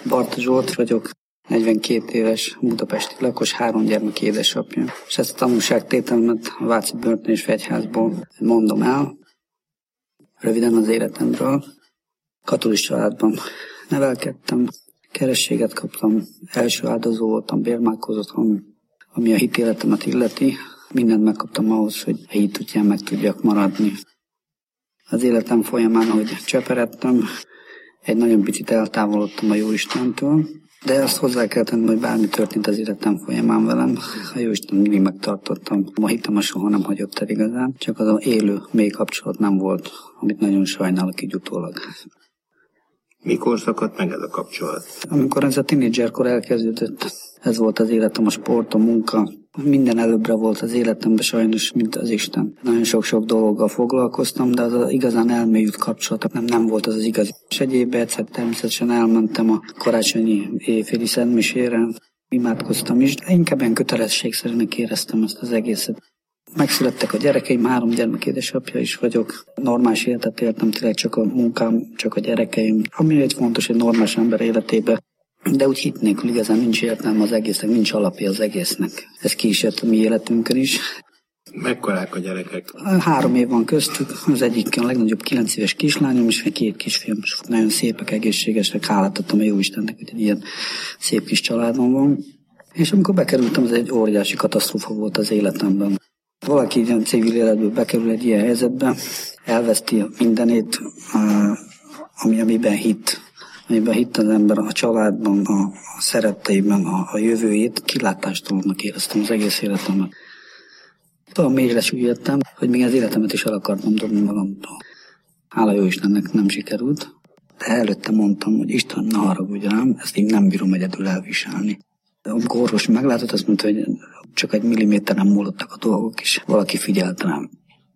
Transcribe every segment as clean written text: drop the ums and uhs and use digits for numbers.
Barta Zsolt vagyok, 42 éves, budapesti lakos, 3 gyermek édesapja. És ezt a tanúságtételemet a Váci Börtön és Fegyházból mondom el. Röviden az életemről. Katolikus családban nevelkedtem, kerességet kaptam, első áldozó voltam, bérmálkozottam, ami a hitéletemet illeti. Mindent megkaptam ahhoz, hogy a hit útján meg tudjak maradni. Az életem folyamán, ahogy cseperedtem, egy nagyon picit eltávolodtam a Jóistentől, de azt hozzá kell tenni, hogy bármi történt az életem folyamán velem, a Jóisten mindig megtartottam. A hitem soha nem hagyott el igazán, csak az élő, mély kapcsolat nem volt, amit nagyon sajnálok így utólag. Mikor szakadt meg ez a kapcsolat? Amikor ez a tínédzserkor elkezdődött, ez volt az életem, a sport, a munka. Minden előbbre volt az életemben sajnos, mint az Isten. Nagyon sok-sok dologgal foglalkoztam, de az igazán elmélyült kapcsolat nem volt az igazi. És egyéb egyszer természetesen elmentem a karácsonyi éjféli szentmisére, imádkoztam is, de inkább ilyen kötelességszerűnek éreztem ezt az egészet. Megszülettek a gyerekeim, 3 gyermek édesapja is vagyok. Normális életet éltem, tényleg csak a munkám, csak a gyerekeim. Ami egy fontos egy normális ember életében. De úgy hit nélkül igazán nincs értelme az egésznek, nincs alapja az egésznek. Ez ki is jött a mi életünkön is. Mekkorák a gyerekek? 3 év van köztük, az egyik a legnagyobb 9 éves kislányom, és 2 kisfiam. Nagyon szépek, egészségesek, hálát adtam a Jóistennek, hogy egy ilyen szép kis családom van. És amikor bekerültem, ez egy óriási katasztrófa volt az életemben. Valaki ilyen civil életből bekerül egy ilyen helyzetbe, elveszti mindenét, amiben hitt. Amiben hitt az ember a családban, a szeretteiben, a jövőjét, kilátástalannak éreztem az egész életemben. Talán mélyre süllyedtem, hogy még az életemet is el akartam dobni magamtól. Hála jó Istennek nem sikerült, de előtte mondtam, hogy Isten, ne haragudj rám, ezt így nem bírom egyedül elviselni. De amikor orvos meglátott, azt mondta, hogy csak egy milliméteren múlottak a dolgok, és valaki figyelt rám.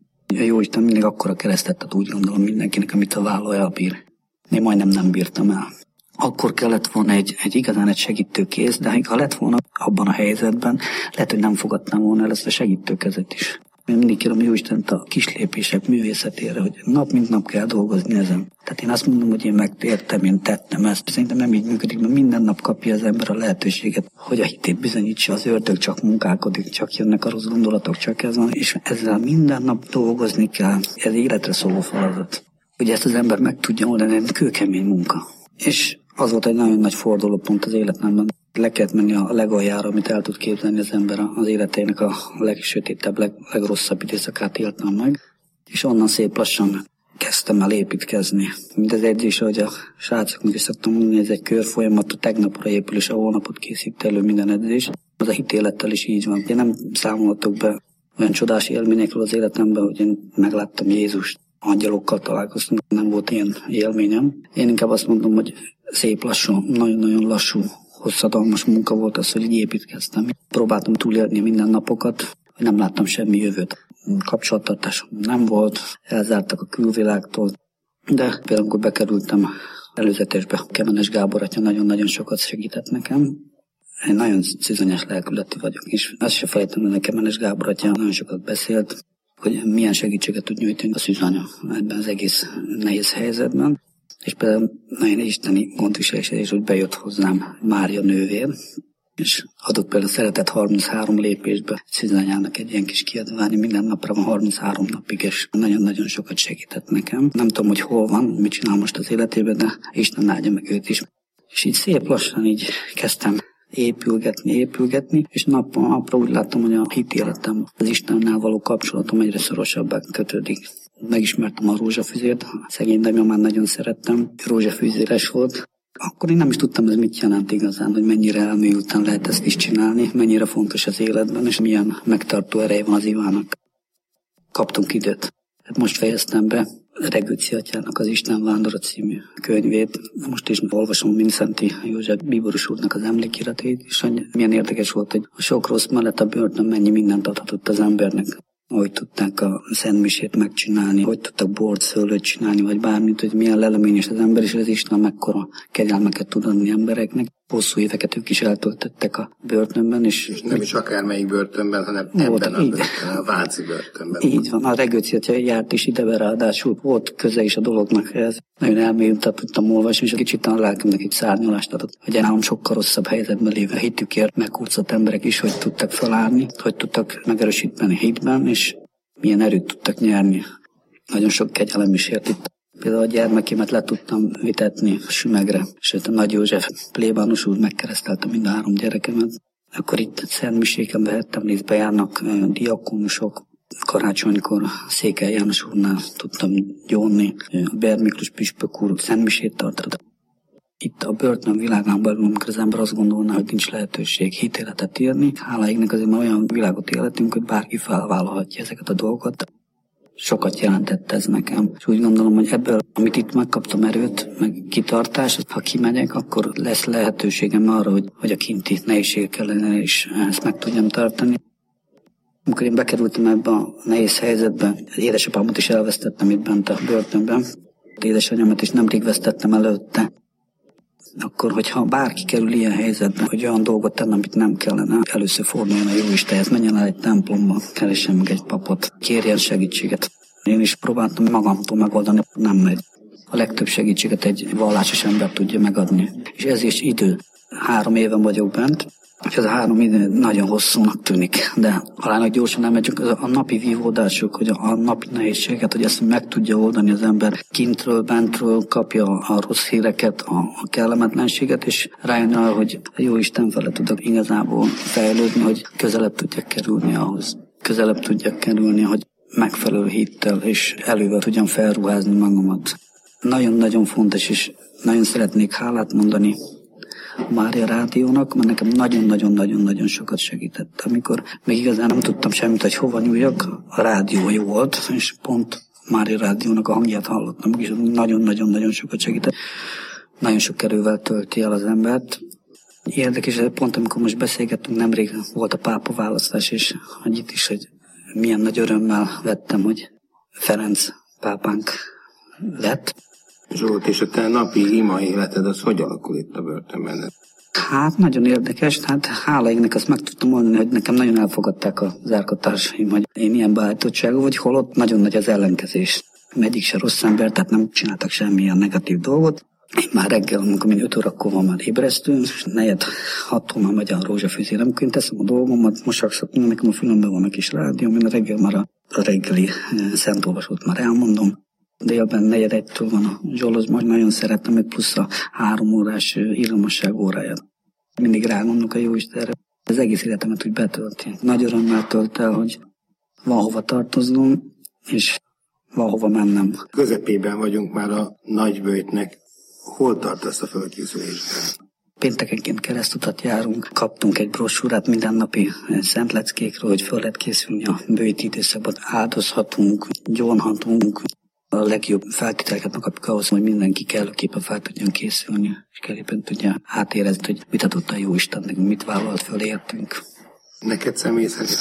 A Jóisten mindig akkora keresztet ad, úgy gondolom mindenkinek, amit a vállal elbír. Én majdnem nem bírtam el. Akkor kellett volna egy igazán egy segítőkész, de ha lett volna abban a helyzetben, lehet, hogy nem fogadtam volna el ezt a segítőkezet is. Én mindig kérem Jóistent a kislépések művészetére, hogy nap mint nap kell dolgozni ezen. Tehát én azt mondom, hogy én megtértem, én tettem ezt. Szerintem nem így működik, mert minden nap kapja az ember a lehetőséget, hogy a hitét bizonyítsa, az ördög csak munkálkodik, csak jönnek a rossz gondolatok, csak ez van, és ezzel minden nap dolgozni kell. Ez életre szóló feladat. Ugye ezt az ember meg tudja oldani, egy kőkemény munka. És az volt egy nagyon nagy fordulópont az életemben. Le kellett menni a legaljára, amit el tud képzelni az ember az életének a legsötétebb, legrosszabb időszakát éltem meg. És onnan szép lassan kezdtem el építkezni. Mindez edzés, ahogy a srácoknak is szoktam mondani, ez egy körfolyamat, a tegnapra épül, és a holnapot készít elő minden edzés. Az a hitélettel is így van. Én nem számoltok be olyan csodás élményekről az életemben, hogy én megláttam Jézust. Angyalokkal találkoztam, nem volt ilyen élményem. Én inkább azt mondom, hogy szép lassú, nagyon-nagyon lassú, hosszadalmas munka volt az, hogy így építkeztem. Próbáltam túlélni minden napokat, hogy nem láttam semmi jövőt. Kapcsolattartásom nem volt, elzártak a külvilágtól, de például amikor bekerültem előzetesbe, Kemenes Gábor atya nagyon-nagyon sokat segített nekem. Én nagyon szizonyos lelkületű vagyok, és azt se felejtem, hogy Kemenes Gábor atya nagyon sokat beszélt, hogy milyen segítséget tud nyújtani a szűzanya ebben az egész nehéz helyzetben. És például nagyon isteni gondviselés, hogy bejött hozzám Mária nővér, és adott például Szeretet 33 lépésbe szűzanyának egy ilyen kis kiadvány, minden napra van 33 napig, és nagyon-nagyon sokat segített nekem. Nem tudom, hogy hol van, mit csinál most az életében, de Isten áldja meg őt is. És így szép lassan így kezdtem épülgetni, és napon napra úgy láttam, hogy a hitéletem, az Istennel való kapcsolatom egyre szorosabbá kötődik. Megismertem a rózsafüzért, szegény nagymamán nagyon szerettem, rózsafüzéres volt. Akkor én nem is tudtam, ez mit jelent igazán, hogy mennyire elmélyülten lehet ezt is csinálni, mennyire fontos az életben, és milyen megtartó ereje van az Ivának. Kaptunk időt. Most fejeztem be Regőci atyának az Isten vándora című könyvét. Most is olvasom Mindszenty József bíboros úrnak az emlékiratét, és milyen érdekes volt, hogy a sok rossz mellett a börtön mennyi mindent adhatott az embernek. Hogy tudták a szentmisét megcsinálni, hogy tudtak bort, szőlőt csinálni, vagy bármit, hogy milyen leleményes az ember, és az Isten mekkora kegyelmeket tud adni embereknek. hosszú éveket ők is eltöltöttek a börtönben. És nem is akármelyik börtönben, hanem ebben a börtönben, a váci börtönben. Így van, a Regőci járt is ide, ráadásul volt köze is a dolognak ez. Nagyon elmélyülten tudtam olvasni, és kicsit a lelkemnek egy szárnyalást adott, hogy nálam sokkal rosszabb helyzetben lévő hitükért megkurcolt emberek is, hogy tudtak felállni, hogy tudtak megerősíteni hitben, és milyen erőt tudtak nyerni. Nagyon sok kegyelem is ért itt. Például a gyermekémet le tudtam vitetni Sümegre, sőt a Nagy József plébános úr megkeresztelte mind a 3 gyerekemet. Akkor itt szentmiséken vehettem részt, bejárnak diakónusok. Karácsonykor Székely János úrnál tudtam gyónni, a Bernd Miklós püspök úr szentmisét tartott. Itt a börtön világán belül, amikor az ember azt gondolná, hogy nincs lehetőség hitéletet írni, hála égnek azért már olyan világot életünk, hogy bárki felvállalhatja ezeket a dolgokat. Sokat jelentett ez nekem. És úgy gondolom, hogy ebből, amit itt megkaptam erőt, meg kitartást, ha kimegyek, akkor lesz lehetőségem arra, hogy a kinti nehézségek ellenére is ezt meg tudjam tartani. Amikor én bekerültem ebbe a nehéz helyzetbe, édesapámat is elvesztettem itt bent a börtönben. Édesanyámat is nemrég vesztettem előtte. Akkor, hogyha bárki kerül ilyen helyzetbe, hogy olyan dolgot tenne, amit nem kellene, először forduljon a Jóistenhez, menjen el egy templomba, keressen meg egy papot, kérjen segítséget. Én is próbáltam magamtól megoldani, nem megy. A legtöbb segítséget egy vallásos ember tudja megadni. És ez is idő. 3 éve vagyok bent, és ez a 3 idő nagyon hosszúnak tűnik, de halának gyorsan nem megy, csak a napi vívódások, hogy a napi nehézséget, hogy ezt meg tudja oldani az ember kintről, bentről, kapja a rossz híreket, a kellemetlenséget, és rájön arra, hogy a Jóisten fele tudok igazából fejlődni, hogy közelebb tudjak kerülni ahhoz. Közelebb tudjak kerülni, hogy megfelelő hittel és elővel tudjam felruházni magamat. Nagyon-nagyon fontos, és nagyon szeretnék hálát mondani a Mária Rádiónak, mert nekem nagyon-nagyon-nagyon sokat segített. Amikor még igazán nem tudtam semmit, hogy hova nyúljak, a rádió jó volt, és pont Mária Rádiónak a hangját hallottam, és nagyon-nagyon-nagyon sokat segített. Nagyon sok erővel tölti el az embert. Érdekes, pont amikor most beszélgettünk, nemrég volt a pápa választás, és hogy itt is, hogy milyen nagy örömmel vettem, hogy Ferenc pápánk lett. Zsolt, és a te napi ima életed az hogy alakul itt a börtönben? Hát nagyon érdekes, hát hála égnek azt meg tudtam mondani, hogy nekem nagyon elfogadták az árkatársaim, hogy én ilyen beállítottságú vagy, holott nagyon nagy az ellenkezés. Egyik se rossz ember, tehát nem csináltak semmilyen negatív dolgot. Én már reggel, amikor 5 órakor van már ébresztő, és 4-6-tól már megy a rózsafűzér. Amikor én teszem a dolgomat, mosakszok, nekem a fülemben van a kis rádió, én a reggel már a reggeli szentolvasót már elmondom. Délben 4-1-től van a Zsolhoz, majd nagyon szeretem, hogy plusz a 3 órás illamosság óráját. Mindig rágondolok a Jóistenre. Az egész életemet úgy betölti. Nagy örömmel tölt el, hogy van hova tartoznom, és van hova mennem. Közepében vagyunk már a nagyböjtnek. Hol tartasz a fölkészülésben? Péntekenként keresztutat járunk, kaptunk egy brossúrát mindennapi szentleckékről, hogy föl lehet készülni a bőjti időszakban. Áldozhatunk, gyónhatunk. A legjobb feltételeket megkapjuk ahhoz, hogy mindenki kellőképpen fel tudjon készülni, és kellőképpen tudja átérezni, hogy mit adott a Jóisten nekünk, mit vállalt föl értünk. Neked személy szerint?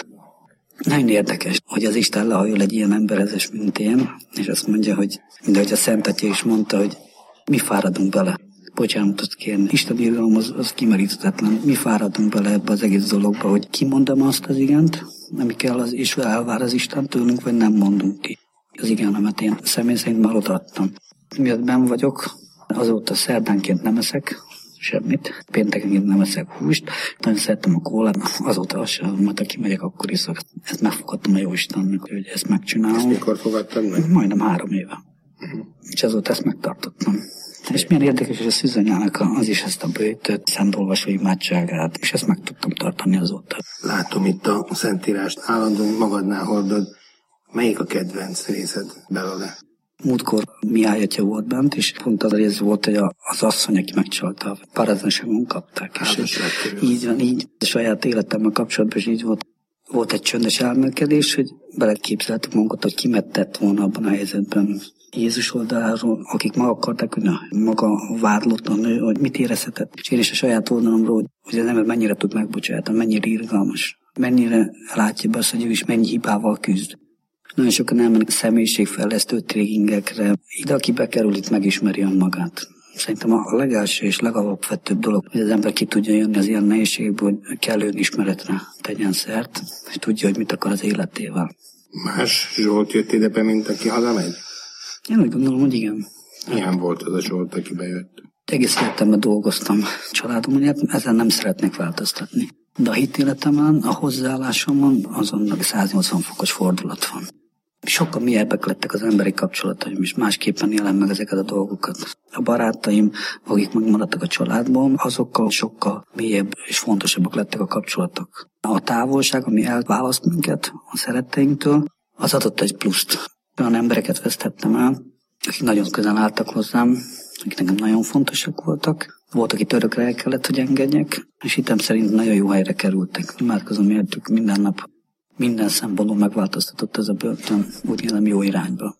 Nagyon érdekes, hogy az Isten lehajol egy ilyen emberhez, mint én, és azt mondja, hogy mindahogy a Szent Atya is mondta, hogy mi fáradunk bele. Bocsánatot kérni. Isten irgalom az kimeríthetetlen. Mi fáradunk bele ebbe az egész dologba, hogy kimondom azt az igent, ami kell, az, és elvár az Isten tőlünk, vagy nem mondunk ki. Az igenemet én személy szerint már odaadtam. Miatt benn vagyok, azóta szerdánként nem eszek semmit, péntekenként nem eszek húst, nagyon szerettem a kólát, azóta azt sem, majd aki megyek, akkor iszok. Ezt megfogadtam a Jóistennek, hogy ezt megcsinálom. Ezt mikor fogadtad meg? Majdnem 3 éve. És azóta ezt megtartottam. És milyen érdekes, hogy a szűzanyának az is ezt a bőjtöt, szentolvasó imádságát, és ezt meg tudtam tartani azóta. Látom itt a Szentírást, állandóan magadnál hordod. Melyik a kedvenc részed belőle? Múltkor Mihály atya volt bent, és pont az rész volt, hogy az asszony, aki megcsalta, a paraznesegon kapták. És így van, így a saját életemmel kapcsolatban is így volt. Volt egy csöndes elmélkedés, hogy beleképzeltük magunkat, hogy ki tett volna abban a helyzetben. Jézus oldaláról, akik meg akarták, hogy maga vádlott a nő, hogy mit érezhetett. És én is a saját oldalomról, hogy az ember mennyire tud megbocsátani, mennyire irgalmas, mennyire látja be azt, hogy ő is mennyi hibával küzd. Nagyon sokan elmennek személyiségfejlesztő tréningekre. Ide, aki bekerül, itt megismeri önmagát. Szerintem a legelső és legalapvetőbb dolog, hogy az ember ki tudja jönni az ilyen nehézségből, hogy kellő önismeretre tegyen szert, és tudja, hogy mit akar az életével. Más Zsolt jött ide be, mint aki hazamegy? Én úgy gondolom, hogy igen. Milyen volt az a Zsolt, aki bejött? Egész életemben dolgoztam családomért, ezen nem szeretnék változtatni. De a hitéletemen, a hozzáállásomon azon 180 fokos fordulat van. Sokkal mélyebbek lettek az emberi kapcsolataim, és másképpen élem meg ezeket a dolgokat. A barátaim, akik megmaradtak a családban, azokkal sokkal mélyebb és fontosabbak lettek a kapcsolatok. A távolság, ami elválaszt minket a szeretteinktől, az adott egy pluszt. Olyan embereket vesztettem el, akik nagyon közel álltak hozzám, akik nekem nagyon fontosak voltak. Volt, akit örökre el kellett, hogy engedjek, és hittem szerint nagyon jó helyre kerültek. Imádkozom értük minden nap. Minden szempontból megváltoztatott ez a börtön, úgy élem jó irányba.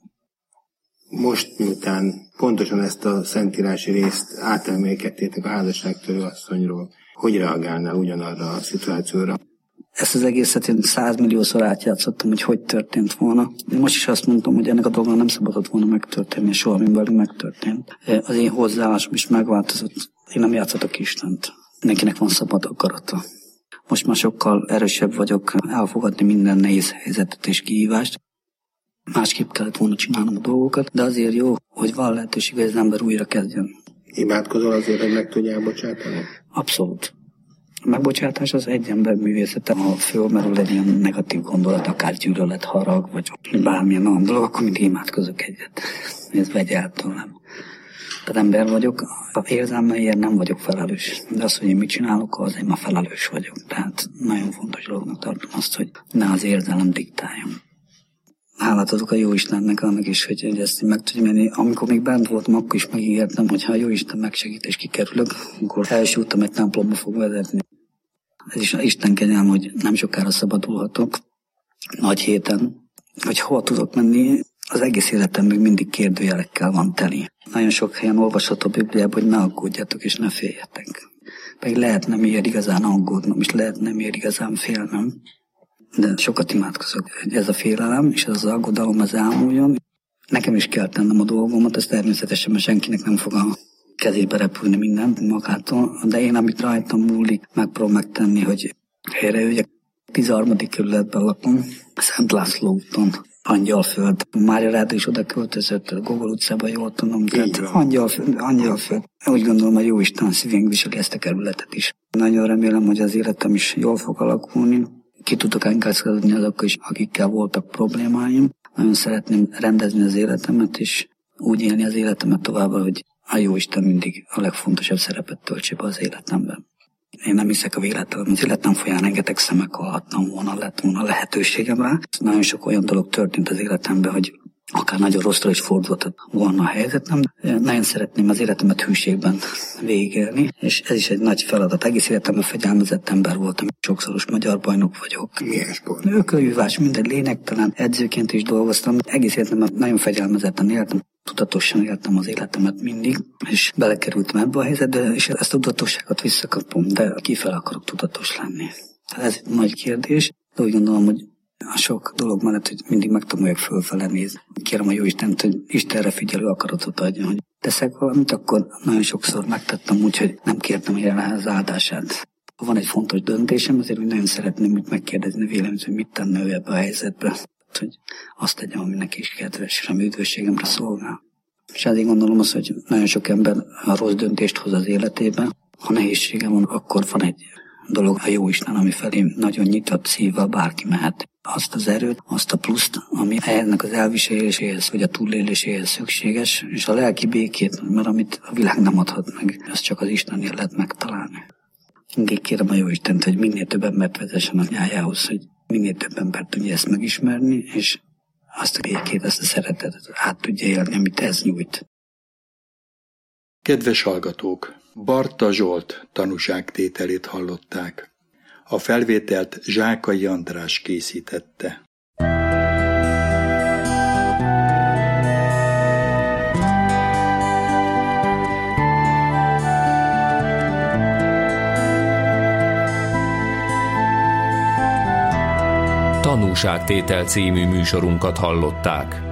Most, miután pontosan ezt a szentírási részt átemelkedtétek a házasságtörő asszonyról, hogy reagálnál ugyanarra a szituációra? Ezt az egészet én 100 milliószor átjátszottam, hogy történt volna. Én most is azt mondtam, hogy ennek a dolognak nem szabadott volna megtörténni, és soha mi velünk megtörtént. Az én hozzáállásom is megváltozott. Én nem játszhatok Istent. Mindenkinek van szabad akarata. Most már sokkal erősebb vagyok elfogadni minden nehéz helyzetet és kihívást. Másképp kellett volna csinálnom a dolgokat, de azért jó, hogy van lehetőség, hogy az ember újra kezdjen. Imádkozol azért, hogy meg tudjál bocsátani? Abszolút. A megbocsátás az egy ember művészete, ha fölmerül egy ilyen negatív gondolat, akár gyűlölet, harag, vagy bármilyen olyan dolog, akkor mindig imádkozok egyet. Ez vegy el tőlem. Tehát ember vagyok, a érzelmeiért nem vagyok felelős. De az, hogy én mit csinálok, az én már felelős vagyok. Tehát nagyon fontos dolognak tartom azt, hogy ne az érzelem diktáljon. Hálát adok a Jóistennek annak is, hogy ezt meg tudjam menni. Amikor még bent voltam, akkor is megígértem, hogy ha a Jóisten megsegít és kikerülök, akkor első utam egy templomba fog vezetni. Ez is Isten kegyelm, hogy nem sokára szabadulhatok. Nagy héten, hogy hova tudok menni, az egész életem még mindig kérdőjelekkel van teli. Nagyon sok helyen olvasható a Bibliában, hogy ne aggódjatok és ne féljetek. Pedig lehet nem ér igazán aggódnom, és lehet nem ér igazán félnem. De sokat imádkozok, hogy ez a félelem és ez az aggodalom az elmúljon. Nekem is kell tennem a dolgomat, ez természetesen, mert senkinek nem fog a kezébe repülni mindent magától. De én, amit rajtam múlik, megpróbálom megtenni, hogy helyrejöjjek. 13. kerületben lakom, Szent László úton. Angyalföld. Mária Ráda is oda költözött, a Gogol utcában, jól tudom. Tehát Angyalföld. Úgy gondolom, hogy Jóisten szívén viseli ezt a kerületet is. Nagyon remélem, hogy az életem is jól fog alakulni. Ki tudok engedni azok is, akikkel voltak problémáim. Nagyon szeretném rendezni az életemet, és úgy élni az életemet tovább, hogy a Jóisten mindig a legfontosabb szerepet töltse be az életemben. Én nem hiszek a véletlenül, az életem folyán rengeteg szemek hallhattam volna, lett volna lehetőségem rá. Nagyon sok olyan dolog történt az életemben, hogy akár nagyon rosszra is fordulhat volna a helyzetem. Nagyon szeretném az életemet hűségben végigélni, és ez is egy nagy feladat. Egész életemben fegyelmezett ember voltam, sokszoros magyar bajnok vagyok. Milyen sport? Ökölhívás, mindegy lényegtelen, edzőként is dolgoztam. Egész életemben nagyon fegyelmezetten éltem. Tudatosan éltem az életemet mindig, és belekerültem ebbe a helyzetbe, és ezt a tudatosságot visszakapom, de kifele akarok tudatos lenni. Tehát ez egy nagy kérdés, de úgy gondolom, hogy a sok dolog mellett, hogy mindig megtanuljak fölfele nézni. Kérem a Jóistent, hogy Istenre figyelő akaratot adjon, hogy teszek valamit, akkor nagyon sokszor megtettem úgy, hogy nem kértem érte az áldását. Van egy fontos döntésem, azért hogy nagyon szeretném úgy megkérdezni véleményt, hogy mit tenne ő ebbe a helyzetbe. Hogy azt tegyem, ami neki is kedves, és a üdvösségemre szolgál. És azért gondolom azt, hogy nagyon sok ember a rossz döntést hoz az életében. Ha nehézsége van, akkor van egy dolog, a Jóisten, ami felé nagyon nyitott szívvel bárki mehet. Azt az erőt, azt a pluszt, ami ennek az elviseléséhez, vagy a túléléséhez szükséges, és a lelki békét, mert amit a világ nem adhat meg, azt csak az Istennél lehet megtalálni. Mindig kérem a Jóistent, hogy minél több embert vezessen a nyájához, hogy minél több ember tudja ezt megismerni, és azt a békét, azt a szeretetet át tudja élni, amit ez nyújt. Kedves hallgatók! Barta Zsolt tanúságtételét hallották. A felvételt Zsákai András készítette. Tanúságtétel című műsorunkat hallották.